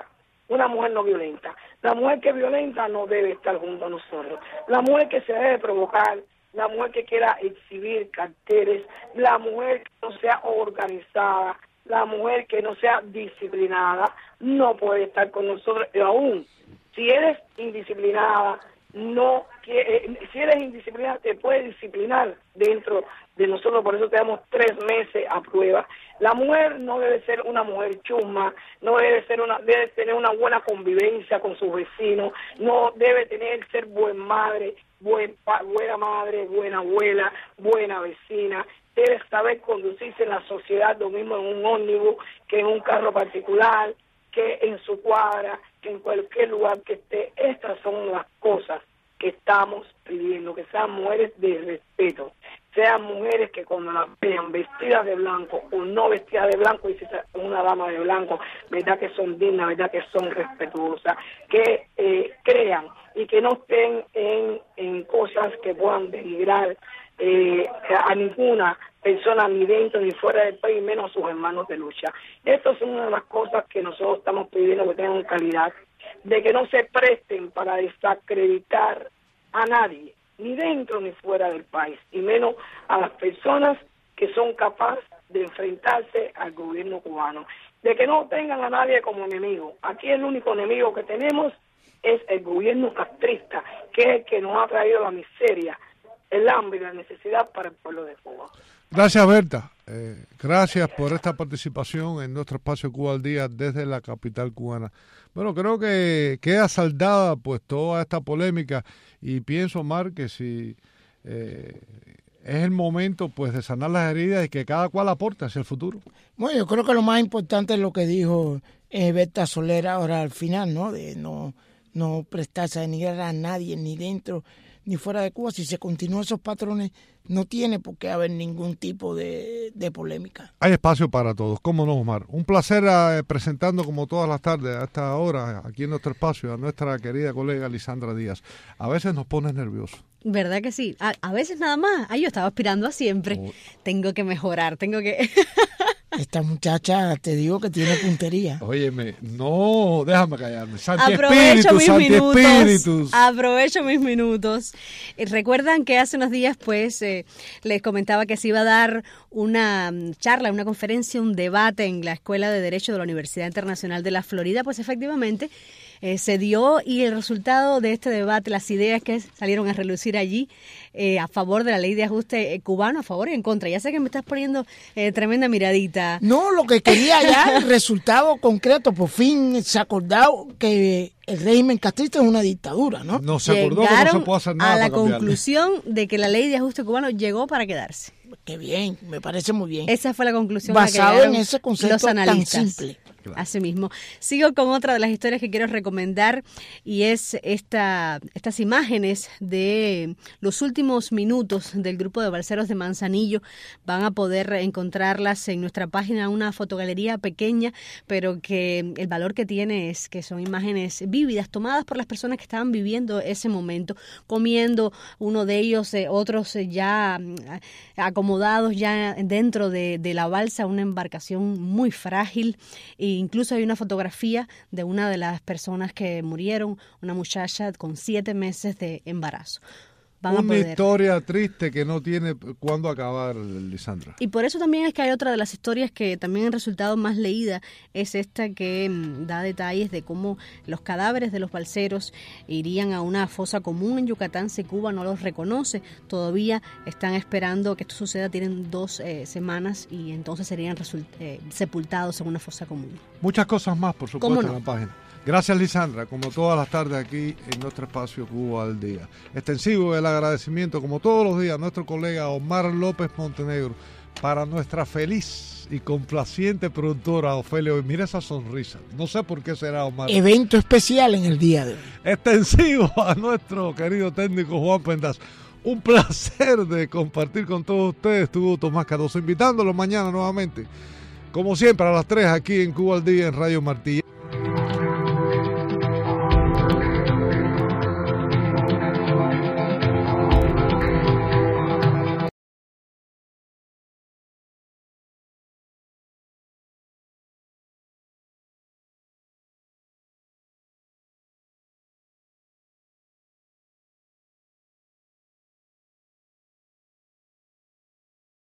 una mujer no violenta. La mujer que violenta no debe estar junto a nosotros. La mujer que se debe provocar, la mujer que quiera exhibir carteles, la mujer que no sea organizada, la mujer que no sea disciplinada, no puede estar con nosotros. Y aún, si eres indisciplinada, no eh, si eres indisciplinada, te puede disciplinar dentro de nosotros, por eso te damos tres meses a prueba. La mujer no debe ser una mujer chusma, no debe ser una, debe tener una buena convivencia con sus vecinos, no debe tener ser buen madre, buen, buena madre, buena abuela, buena vecina. Debe saber conducirse en la sociedad lo mismo en un ómnibus que en un carro particular, que en su cuadra, que en cualquier lugar que esté. Estas son las cosas que estamos pidiendo, que sean mujeres de respeto, sean mujeres que cuando las vean vestidas de blanco o no vestidas de blanco, y si es una dama de blanco, verdad que son dignas, verdad que son respetuosas, que eh, crean y que no estén en, en cosas que puedan denigrar eh, a ninguna persona, ni dentro ni fuera del país, menos a sus hermanos de lucha. Estas son una de las cosas que nosotros estamos pidiendo, que tengan calidad, de que no se presten para desacreditar a nadie, ni dentro ni fuera del país, y menos a las personas que son capaces de enfrentarse al gobierno cubano, de que no tengan a nadie como enemigo. Aquí el único enemigo que tenemos es el gobierno castrista, que es el que nos ha traído la miseria, el hambre y la necesidad para el pueblo de Cuba. Gracias, Berta. Eh, gracias por esta participación en nuestro espacio Cuba al Día desde la capital cubana. Bueno, creo que queda saldada pues toda esta polémica, y pienso, Omar, que si eh, es el momento pues de sanar las heridas y que cada cual aporte hacia el futuro. Bueno, yo creo que lo más importante es lo que dijo eh, Berta Soler ahora al final, ¿no? De no, no prestarse a denigrar a nadie, ni dentro ni fuera de Cuba. Si se continúan esos patrones, no tiene por qué haber ningún tipo de, de polémica. Hay espacio para todos, ¿cómo no, Omar? Un placer eh, presentando como todas las tardes a esta hora, aquí en nuestro espacio, a nuestra querida colega Lisandra Díaz. A veces nos pones nerviosos. ¿Verdad que sí? A, a veces nada más. Ay, yo estaba aspirando a siempre. Oh. Tengo que mejorar, tengo que... Esta muchacha, te digo que tiene puntería. Óyeme, no, déjame callarme. Santi Aprovecho Espíritus, mis Santi minutos. Espíritus. Aprovecho mis minutos. Eh, Recuerdan que hace unos días, pues, eh, les comentaba que se iba a dar una charla, una conferencia, un debate en la Escuela de Derecho de la Universidad Internacional de la Florida. Pues efectivamente eh, se dio, y el resultado de este debate, las ideas que salieron a relucir allí eh, a favor de la ley de ajuste eh, cubano, a favor y en contra. Ya sé que me estás poniendo eh, tremenda miradita. No, lo que quería ya, el resultado concreto, por fin se ha acordado que el régimen castrista es una dictadura, ¿no? No se acordó que no se puede hacer nada a la para cambiarle. conclusión de que la ley de ajuste cubano llegó para quedarse. Qué bien, me parece muy bien. Esa fue la conclusión basado a la que en ese concepto los analistas. tan simple. Claro. Así mismo. Sigo con otra de las historias que quiero recomendar, y es esta estas imágenes de los últimos minutos del grupo de balseros de Manzanillo. Van a poder encontrarlas en nuestra página, una fotogalería pequeña, pero que el valor que tiene es que son imágenes vívidas, tomadas por las personas que estaban viviendo ese momento, comiendo, uno de ellos, eh, otros eh, ya eh, acomodados ya dentro de, de la balsa, una embarcación muy frágil. Y incluso hay una fotografía de una de las personas que murieron, una muchacha con siete meses de embarazo. Van una a poder. historia triste que no tiene cuándo acabar, Lisandra. Y por eso también es que hay otra de las historias que también han resultado más leída, es esta que mmm, da detalles de cómo los cadáveres de los balseros irían a una fosa común en Yucatán si Cuba no los reconoce. Todavía están esperando que esto suceda, tienen dos eh, semanas y entonces serían result- eh, sepultados en una fosa común. Muchas cosas más, por supuesto, no? en la página. Gracias, Lisandra, como todas las tardes aquí en nuestro espacio Cuba al Día. Extensivo el agradecimiento, como todos los días, a nuestro colega Omar López Montenegro, para nuestra feliz y complaciente productora Ofelia. Mira esa sonrisa, no sé por qué será, Omar. Evento especial en el día de hoy. Extensivo a nuestro querido técnico Juan Pendas. Un placer de compartir con todos ustedes. Estuvo Tomás Cardoso invitándolo mañana nuevamente, como siempre, a las tres aquí en Cuba al Día en Radio Martí.